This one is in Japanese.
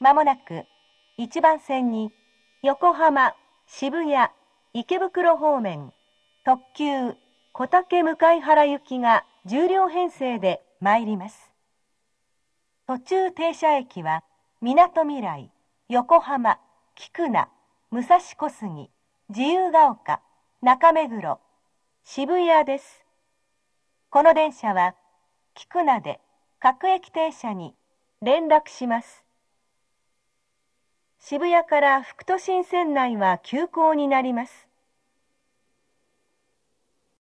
まもなく1番線に横浜、渋谷、池袋方面特急小竹向原行きが10両編成で参ります。途中停車駅はみなとみらい、横浜、菊名、武蔵小杉、自由が丘、中目黒、渋谷です。この電車は菊名で各駅停車に連絡します。渋谷から副都心線内は急行になります。